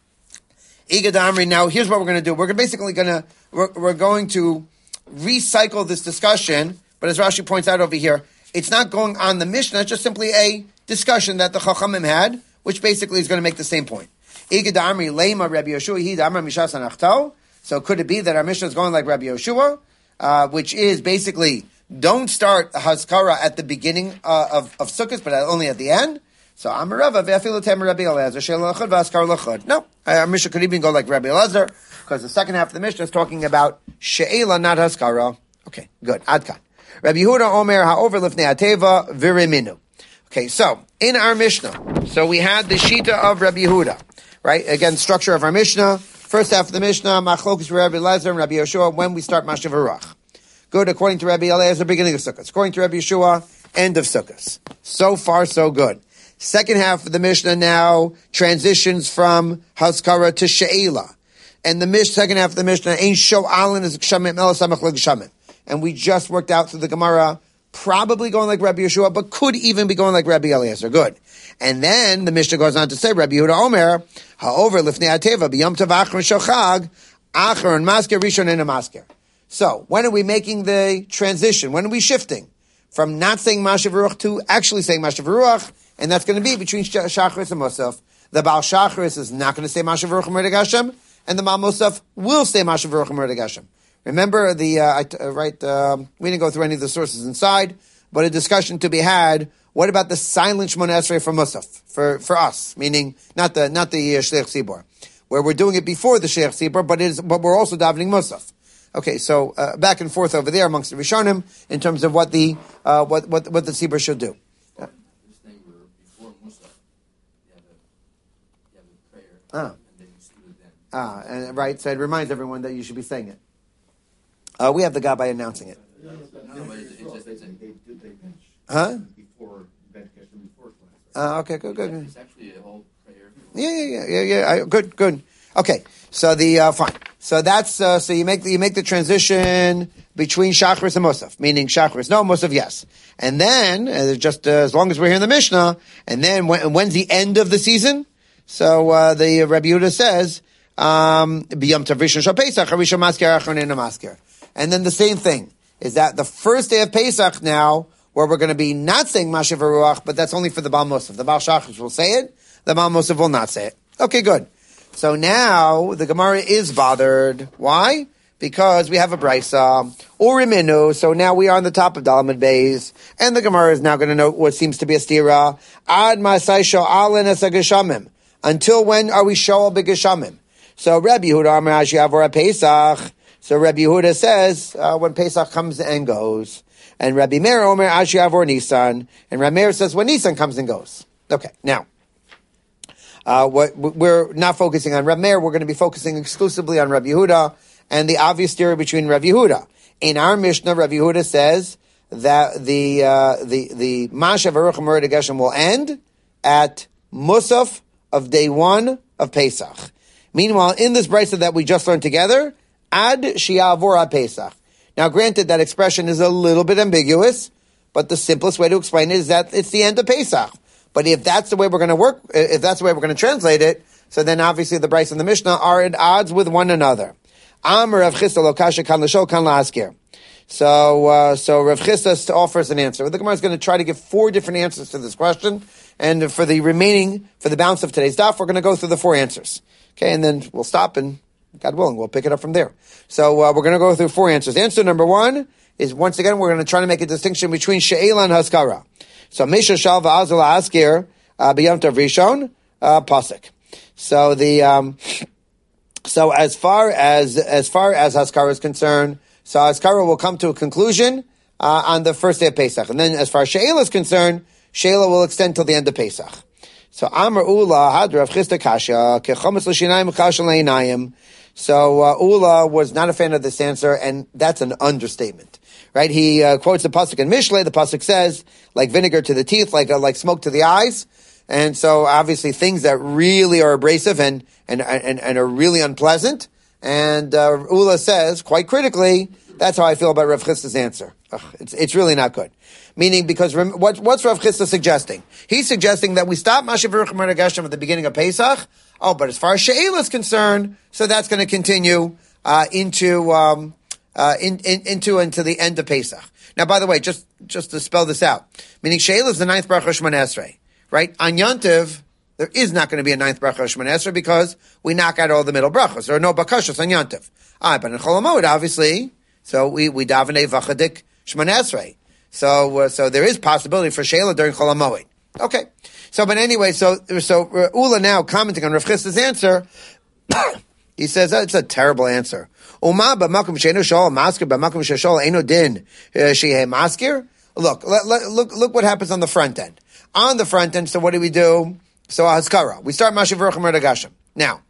Igadamri. Now, here's what we're going to do. We're basically going to we're, we're going to recycle this discussion. But as Rashi points out over here, it's not going on the Mishnah. It's just simply a discussion that the Chachamim had, which basically is going to make the same point. Igadamri leima Rabbi Yoshua hi damar mishas anachto. So could it be that our Mishnah is going like Rabbi Yoshua, uh, which is basically don't start Haskara at the beginning uh, of, of Sukkot, but only at the end? So Amarava ve'afilotem Rabbi Eliezer she'ela l'chud v'haskar l'chud. No, our Mishnah could even go like Rabbi Eliezer, because the second half of the Mishnah is talking about she'ela, not Haskara. Okay, good. Adkan. Rabbi Yehuda Omer ha'over lifnei ateva v'riminu. Okay, so in our Mishnah, so we had the Shita of Rabbi Yehuda, right? Again, structure of our Mishnah. First half of the Mishnah, Machlokes Rabbi Eliezer and Rabbi Yoshua, when we start Mashiv Baruch. Good, according to Rabbi Eliezer, beginning of Sukkot. According to Rabbi Yeshua, end of Sukkot. So far, so good. Second half of the Mishnah now transitions from Haskara to She'ela. And the mish, second half of the Mishnah, Ein Sho'alin is Gshamim, El Samach L'Gshamim. And we just worked out through the Gemara, probably going like Rabbi Yeshua, but could even be going like Rabbi Eliezer. Good. And then the Mishnah goes on to say, Rabbi Yehuda Omer, ha'over lifnei ateva, b'yom tov achron shochag, achron masker, rishon and a masker. So, when are we making the transition? When are we shifting from not saying Mashav Ruach to actually saying Mashav Ruach? And that's going to be between Shacharis and Musaf. The Baal Shacharis is not going to say Mashav Ruach Murdag Hashem, and the Baal Musaf will say Mashav Ruach Murdag Hashem. Remember, the uh, I, uh, right? Um, we didn't go through any of the sources inside, but a discussion to be had. What about the silent Shemona Esrei for Musaf, for for us, meaning not the not the uh, Shliach Tzibor, where we're doing it before the Shliach Tzibor, but it is but we're also davening Musaf. Okay, so uh, back and forth over there amongst the Rishonim in terms of what the uh, what what what the Tzibor should do. This thing where before Musaf, you have a you have a prayer, Ah. and then you do it then. Ah, and right, so it reminds everyone that you should be saying it. Uh, we have the guy by announcing it. No, but it's, it's just it's, a, Huh? Before before class. Uh, okay, good, good. good. it's actually a whole prayer. Yeah, yeah, yeah, yeah, yeah. I, good, good. Okay, so the uh, fine. So that's uh, so you make the, you make the transition between Shachris and Musaf, meaning Shachris no, Musaf yes, and then uh, just uh, as long as we're here in the Mishnah, and then when, when's the end of the season? So uh, the uh, Rabbi Yehuda says um, B'yom Tov Rishon Shal Pesach Harishon Masker Achronin Masker, and then the same thing is that the first day of Pesach now, where we're going to be not saying Mashav Ruach, but that's only for the Baal Musaf. The Baal Shachris will say it, the Baal Musaf will not say it. Okay, good. So now the Gemara is bothered. Why? Because we have a Brisa or Riminu. So now we are on the top of Dalamid Beis, and the Gemara is now going to note what seems to be a stira. Ad Masai Sho'alin Esageshamim. Until when are we Sho'al Begeshamim? So Rabbi Yehuda Amar Ashiavora Pesach. So Rabbi Yehuda says uh, when Pesach comes and goes, and Rabbi Meir Omer Ashiavor Nisan, and Rabbi Meir says when Nisan comes and goes. Okay, now. Uh, what, we're not focusing on Reb Meir, we're going to be focusing exclusively on Reb Yehuda and the obvious theory between Reb Yehuda. In our Mishnah, Reb Yehuda says that the uh, the the Mashav Aruch Murad Geshem will end at Musaf of day one of Pesach. Meanwhile, in this brisa that we just learned together, Ad Shiavor Pesach. Now, granted, that expression is a little bit ambiguous, but the simplest way to explain it is that it's the end of Pesach. But if that's the way we're going to work, if that's the way we're going to translate it, so then obviously the Bryce and the Mishnah are at odds with one another. Amr Rav Chisda lo kasha kan l'shol kan la'askir. So, uh, so Rav Chisda offers an answer. The Gemara is going to try to give four different answers to this question, and for the remaining, for the balance of today's daf, we're going to go through the four answers. Okay, and then we'll stop, and God willing, we'll pick it up from there. So uh, we're going to go through four answers. Answer number one is, once again, we're going to try to make a distinction between she'ela and haskara. So Misha Shal Va'azal Askir B'Yom Tov Rishon uh, Pasuk. So the um, so as far as as far as Haskara is concerned, so Haskara will come to a conclusion uh, on the first day of Pesach, and then as far as Sheila is concerned, Sheila will extend till the end of Pesach. So Amar Ula Had Rav Chisda Kasha Kechometz L'Shinayim Kasha Le'inayim. So uh, Ula was not a fan of this answer, and that's an understatement. Right, he uh, quotes the pasuk in Mishlei. The pasuk says, "Like vinegar to the teeth, like uh, like smoke to the eyes." And so, obviously, things that really are abrasive and and and, and are really unpleasant. And uh, Ula says, quite critically, that's how I feel about Rav Chisda's answer. Ugh, it's it's really not good. Meaning, because rem- what, what's Rav Chisda suggesting? He's suggesting that we stop Mashav Ruach Murad Geshem at the beginning of Pesach. Oh, but as far as She'ela is concerned, so that's going to continue uh, into. Um, Uh, in, in, into into the end of Pesach. Now, by the way, just just to spell this out, meaning Sheila is the ninth bracha of Shemona Esrei, right? On Yontiv, there is not going to be a ninth bracha of Shemona Esrei because we knock out all the middle brachas. There are no bakashas on Yontiv. Ah, but in Chol HaMoed, obviously, so we we daven a vachadik Shemona Esrei. So uh, so there is possibility for Sheila during Chol HaMoed. Okay. So, but anyway, so so uh, Ula now commenting on Rav Chisda's answer, he says that's a terrible answer. Uma b'makom she'enu shol maskir b'makom she'shol eino din she'he maskir. Look, let, let, look, look what happens on the front end. On the front end, so what do we do? So haskara, we start Mashav Ruach Murad Geshem. Now,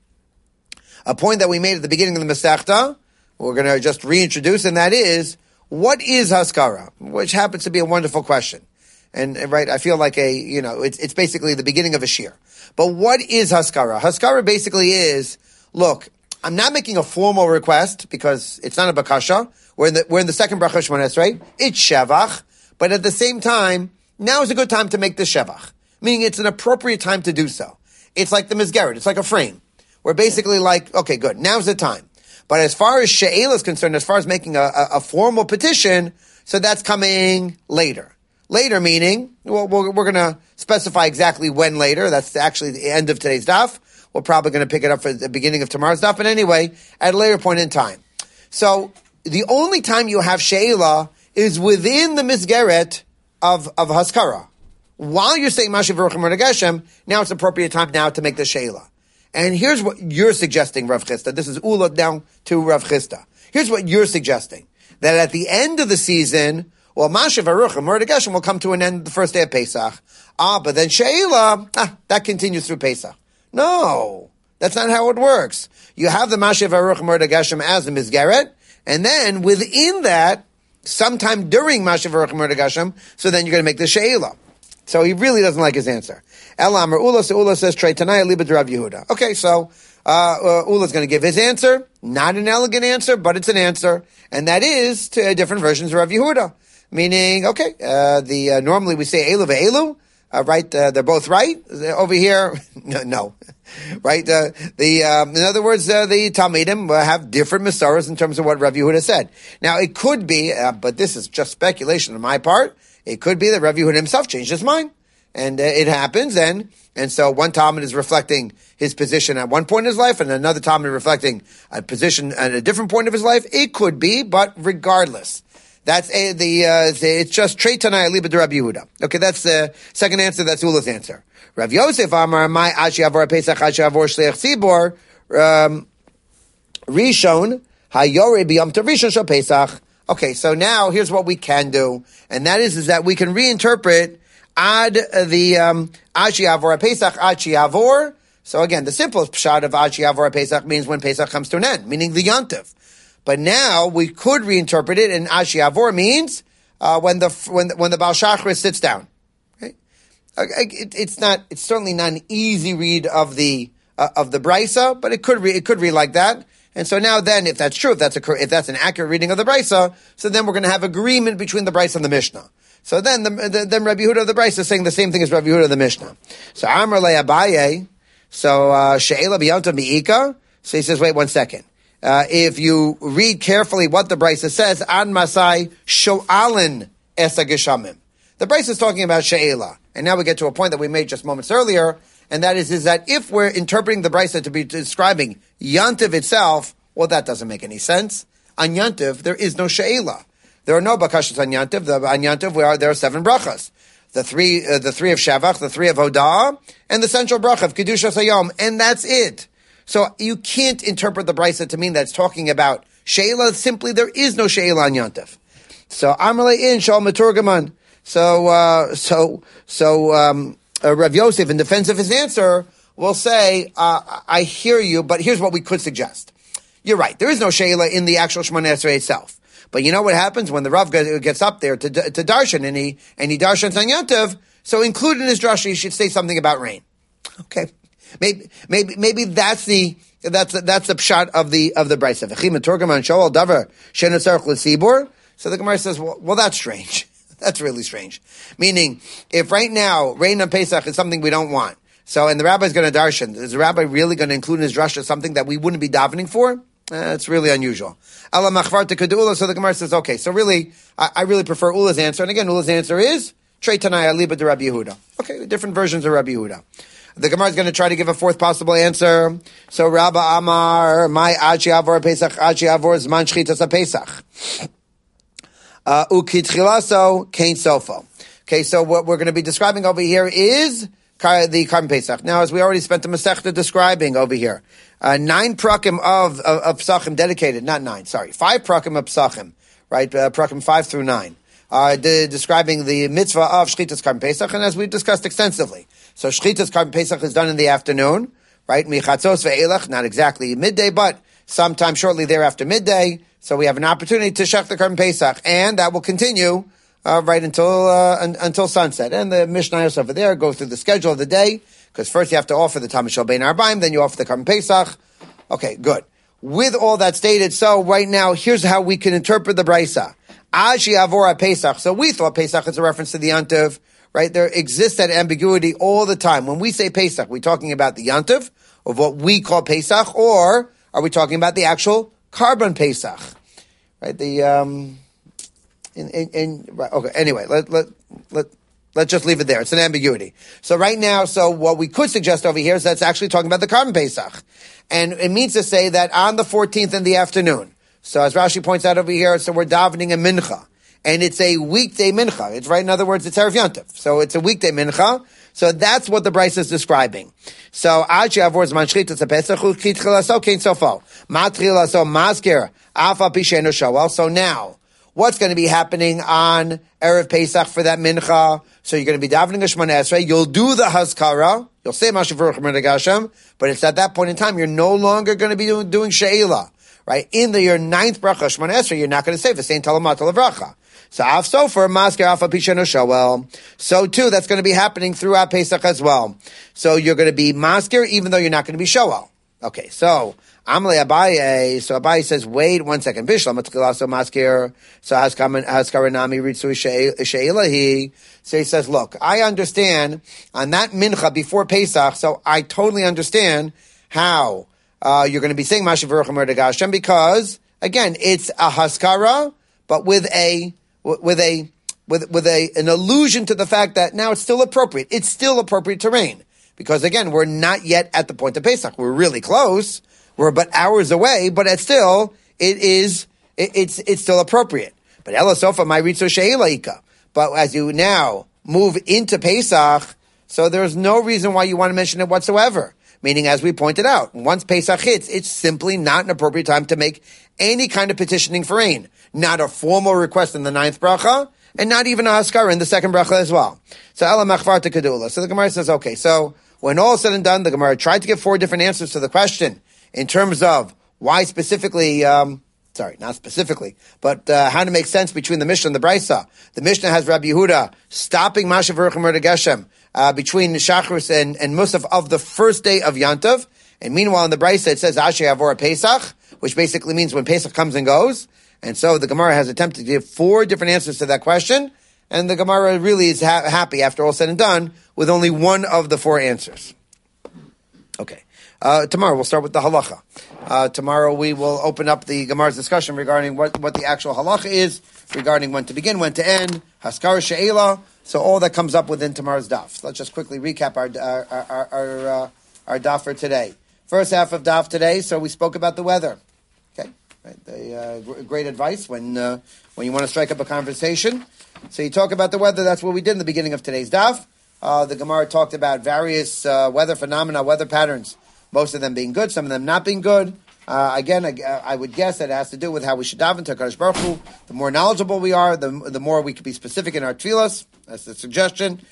a point that we made at the beginning of the Masechta, we're going to just reintroduce, and that is, what is haskara? Which happens to be a wonderful question. And, right, I feel like a, you know, it's, it's basically the beginning of a shir. But what is haskara? Haskara basically is, look, I'm not making a formal request because it's not a bakasha. We're in the, we're in the second bracha Shemona Esrei. It's shevach. But at the same time, now is a good time to make the shevach. Meaning it's an appropriate time to do so. It's like the mizgeret. It's like a frame. We're basically like, okay, good. Now's the time. But as far as she'ela is concerned, as far as making a, a, a formal petition, so that's coming later. Later meaning, well, we're, we're going to specify exactly when later. That's actually the end of today's daf. We're probably going to pick it up for the beginning of tomorrow's daf. But anyway, at a later point in time. So the only time you have she'ela is within the misgeret of, of haskara. While you're saying Mashiv Baruch Hu Geshem, now it's appropriate time now to make the she'ela. And here's what you're suggesting, Rav Chisda. This is Ula down to Rav Chisda. Here's what you're suggesting. That at the end of the season, well, Mashiv Baruch Hu Geshem will come to an end the first day of Pesach. Ah, but then she'ela, ah, that continues through Pesach. No, that's not how it works. You have the Mashiv Baruch Hu Geshem as the misgeret, and then within that, sometime during Mashiv Baruch Hu Geshem, so then you're going to make the she'ela. So he really doesn't like his answer. Elamar Ula, so Ula says, Trey Tanaya Liba Rav Yehuda. Okay, so uh, uh, Ula's going to give his answer. Not an elegant answer, but it's an answer. And that is to different versions of Rav Yehuda. Meaning, okay, uh, the uh, normally we say Elu ve'elu, uh, right? Uh, they're both right. Over here, no. no. Right? Uh, the um, in other words, uh, the Talmidim uh, have different Masoras in terms of what Rav Yehuda said. Now, it could be, uh, but this is just speculation on my part, it could be that Rav Yehuda himself changed his mind. And uh, it happens, and and so one Talmud is reflecting his position at one point in his life, and another Talmud reflecting a position at a different point of his life. It could be, but regardless, that's a, the, uh, the it's just Trei Tanai Liba de Rabbi Yehuda. Okay, that's the second answer. That's Ula's answer. Rav Yosef Amar my Ashi Avor Pesach Ashi Avor Shleich Tzibor um, Rishon Hayore B'Yom Tov Rishon Shel Pesach. Okay, so now here's what we can do, and that is is that we can reinterpret Ad the um, Ashi Avor Pesach Ashi Avor. So again, the simplest pshat of Ashi Avor Pesach means when Pesach comes to an end, meaning the Yontiv. But now we could reinterpret it, and Ashi Avor means uh, when the when the, when the Baal Shachris sits down. Okay, it, it's not. It's certainly not an easy read of the uh, of the Brisa, but it could re, it could read like that. And so now, then, if that's true, if that's a if that's an accurate reading of the Brisa, so then we're going to have agreement between the Brisa and the Mishnah. So then, the, the, then Rabbi Yehuda of the Brisa is saying the same thing as Rabbi Yehuda of the Mishnah. So Amar le Abaye, so uh, she'ela b'yontav mi'ika. So he says, wait one second. Uh, if you read carefully what the Brisa says, An Masai sho'alin esa geshamim. The Brisa is talking about she'ela, and now we get to a point that we made just moments earlier, and that is, is that if we're interpreting the Brisa to be describing Yantiv itself, well, that doesn't make any sense. On Yantiv, there is no she'ela. There are no bakashas on Yantiv. The, on Yantiv, we are, there are seven brachas. The three, uh, the three of Shavach, the three of Hoda'ah, and the central bracha of Kedushas Hayom, and that's it. So you can't interpret the Brisa to mean that it's talking about she'ela. Simply, there is no she'ela on Yantiv. So Amalei in Shal Maturgaman. So, uh, so, so, um, uh, Rav Yosef, in defense of his answer, will say, uh, I hear you, but here's what we could suggest. You're right. There is no she'ela in the actual Shemona Esrei itself. But you know what happens when the Rav gets up there to to darshan and he and he darshans on Yantiv? So included in his drasha, he should say something about rain. Okay, maybe maybe maybe that's the that's the, that's the pshat of the of the brisa. So the Gemara says, well, well, that's strange. That's really strange. Meaning, if right now rain on Pesach is something we don't want, so and the rabbi is going to darshan, is the rabbi really going to include in his drasha something that we wouldn't be davening for? Uh, it's really unusual. Allah machvar to kedula. So the Gemara says, okay, so really, I, I really prefer Ula's answer. And again, Ula's answer is Trei Tanaya Liba de Rabbi Yehuda. Okay, different versions of Rabbi Yehuda. The Gemara is going to try to give a fourth possible answer. So Rabba Amar, my Achi Avor Pesach, Achi Avor Zman Shchitas Pesach. Ukitchilaso Kain Sofo. Okay, so what we're going to be describing over here is the Karm Pesach. Now, as we already spent the Masechta describing over here, uh, nine prakim of, of, of Psachim dedicated, not nine, sorry, five prakim of Psachim, right, uh, prakim five through nine, uh, de- describing the mitzvah of Shchitas Karm Pesach, and as we've discussed extensively. So Shchitas Karm Pesach is done in the afternoon, right, Michatzos ve'elach, not exactly midday, but sometime shortly thereafter midday, so we have an opportunity to shech the Karm Pesach, and that will continue Uh, right until uh, un- until sunset. And the Mishnayos over there go through the schedule of the day, because first you have to offer the Tam Shel Bein Arbaim, then you offer the Karm Pesach. Okay, good. With all that stated, so right now, here's how we can interpret the Brisa. Ashi Avora Pesach. So we thought Pesach is a reference to the Yantiv, right? There exists that ambiguity all the time. When we say Pesach, we're talking about the Yantiv, of what we call Pesach, or are we talking about the actual Carbon Pesach, right? The um, in in, in right, okay. Anyway, let let let. Let's just leave it there. It's an ambiguity. So right now, so what we could suggest over here is that's actually talking about the Carbon Pesach. And it means to say that on the fourteenth in the afternoon. So as Rashi points out over here, so we're davening a mincha. And it's a weekday mincha. It's right, in other words, it's Erev Yontif. So it's a weekday mincha. So that's what the Bryce is describing. So, Ad she'avor zman shchitas haPesach u'kitchil laso kein sofo. Matril laso masker af al pi she'eino shoel. So now, what's going to be happening on Erev Pesach for that mincha? So you're going to be davening a Shemona Esrei. You'll do the Haskara. You'll say Mashiv Baruch Hu, but it's at that point in time, you're no longer going to be doing, doing She'ela. Right? In the, your ninth bracha, Shemona Esrei, you're not going to say the same Talamat Talabracha. So Af Sofer, Masker Af Apishano Shoel. So too, that's going to be happening throughout Pesach as well. So you're going to be Masker, even though you're not going to be Shoel. Okay, so Amalei Abaye. So Abaye says, wait one second. Bishlam Matkilaso Masker. So Haskaranami Ritzu She'elahi. So he says, look, I understand on that mincha before Pesach. So I totally understand how uh, you're going to be saying Mashiv Baruch Hu Hashem, because again, it's a Haskara, but with a with a with with a an allusion to the fact that now it's still appropriate. It's still appropriate to rain. Because again, we're not yet at the point of Pesach. We're really close. We're but hours away, but it's still, it is, it, it's, it's still appropriate. But Ela Sofa, my Ritzo She'elaika. But as you now move into Pesach, so there's no reason why you want to mention it whatsoever. Meaning, as we pointed out, once Pesach hits, it's simply not an appropriate time to make any kind of petitioning for rain. Not a formal request in the ninth bracha, and not even a Haskara in the second bracha as well. So Ela Machvar Tekadula. So the Gemara says, okay, so when all is said and done, the Gemara tried to give four different answers to the question in terms of why specifically, um, sorry, not specifically, but uh, how to make sense between the Mishnah and the Brisa. The Mishnah has Rabbi Yehuda stopping Mashiv Baruch Hu Geshem uh, between Shachris and, and Musaf of the first day of Yantav. And meanwhile, in the Brisa, it says Asher Yavor Pesach, which basically means when Pesach comes and goes. And so the Gemara has attempted to give four different answers to that question. And the Gemara really is ha- happy, after all said and done, with only one of the four answers. Okay. Uh, tomorrow we'll start with the halacha. Uh, tomorrow we will open up the Gemara's discussion regarding what, what the actual halacha is, regarding when to begin, when to end, Haskara She'ela, so all that comes up within tomorrow's daf. So let's just quickly recap our our our, our, uh, our daf for today. First half of daf today, so we spoke about the weather. Okay, right. The, uh, great advice when uh, when you want to strike up a conversation. So you talk about the weather. That's what we did in the beginning of today's daf. Uh, the Gemara talked about various uh, weather phenomena, weather patterns, most of them being good, some of them not being good. Uh, again, I, I would guess that it has to do with how we should daven to HaKadosh Baruch Hu. The more knowledgeable we are, the, the more we can be specific in our tefillas. That's the suggestion.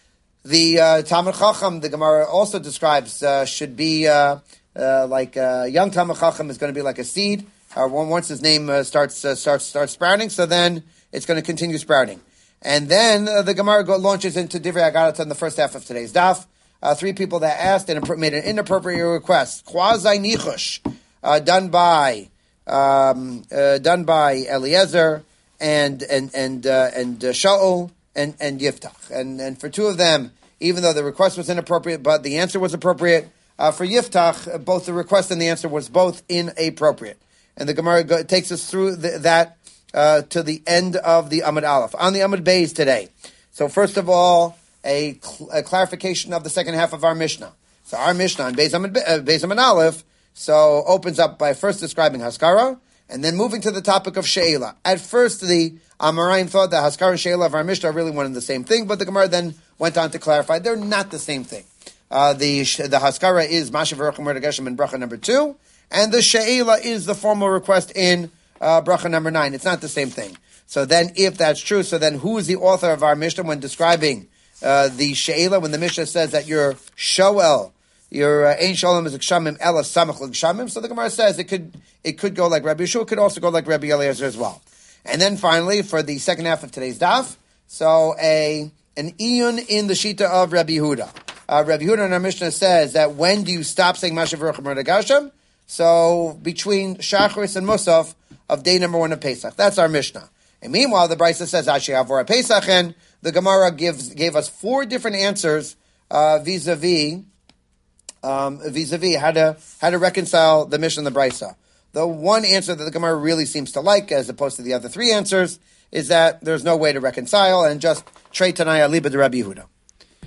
The uh, Talmid Chacham, the Gemara also describes, uh, should be uh, uh, like a young Talmid Chacham is going to be like a seed. Uh, once his name uh, starts uh, starts starts sprouting, so then it's going to continue sprouting. And then uh, the Gemara go, launches into Divrei Haggadah in the first half of today's daf. Uh, three people that asked and made an inappropriate request. Quasi nichush, uh, done by um, uh, done by Eliezer and and and uh, and uh, Shaul and and Yiftach. And and for two of them, even though the request was inappropriate, but the answer was appropriate. Uh, for Yiftach, both the request and the answer was both inappropriate. And the Gemara go, takes us through the, that uh, to the end of the Amud Aleph. On the Amud Beis today. So first of all, a, cl- a clarification of the second half of our Mishnah. So our Mishnah on Beis Amud, uh, Beis Amud Aleph so opens up by first describing Haskara and then moving to the topic of She'ela. At first, the Amoraim thought that Haskara and She'ela of our Mishnah are really one and the same thing, but the Gemara then went on to clarify they're not the same thing. Uh, the the Haskara is Mashiv Baruch Hu Geshem in bracha number two, and the She'ela is the formal request in uh, bracha number nine. It's not the same thing. So then, if that's true, so then who is the author of our Mishnah when describing uh, the She'ela, when the Mishnah says that your Shoel, your Ein Sholem is Gshamim, Ela Samach L'Gshamim, so the Gemara says it could it could go like Rabbi Yeshua, it could also go like Rabbi Eliezer as well. And then finally, for the second half of today's daf, so a an iyun in the Shita of Rabbi Yehuda. Uh, Rabbi Yehuda in our Mishnah says that when do you stop saying Mashiv Baruch Hu Gashem? So between Shachris and Musaf of day number one of Pesach. That's our Mishnah. And meanwhile, the Brisa says Ashi Avor Pesach, and the Gemara gives gave us four different answers uh, vis-a-vis um, vis-a-vis how to how to reconcile the Mishnah and the Brisa. The one answer that the Gemara really seems to like, as opposed to the other three answers, is that there's no way to reconcile and just trade Tanaya Liba de Rabbi Yehuda.